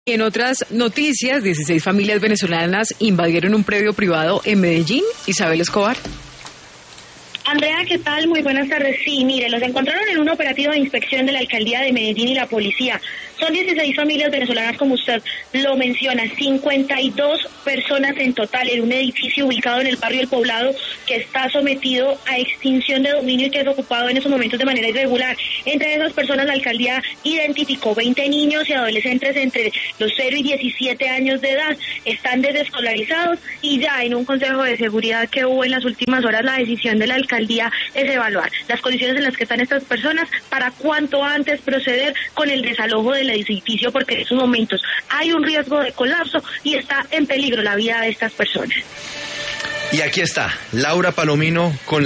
En otras noticias, 16 familias venezolanas invadieron un predio privado en Medellín. Isabel Escobar. Andrea, ¿qué tal? Muy buenas tardes. Sí, mire, los encontraron en un operativo de inspección de la Alcaldía de Medellín y la policía. Son 16 familias venezolanas, como usted lo menciona, 52 personas en total en un edificio ubicado en el barrio El Poblado que está sometido a extinción de dominio y que es ocupado en esos momentos de manera irregular. Entre esas personas, la Alcaldía identificó 20 niños y adolescentes entre los 0 y 17 años de edad. Están desescolarizados y ya en un consejo de seguridad que hubo en las últimas horas, la decisión de la Alcaldía es evaluar las condiciones en las que están estas personas para cuanto antes proceder con el desalojo del edificio, porque en estos momentos hay un riesgo de colapso y está en peligro la vida de estas personas. Y aquí está Laura Palomino con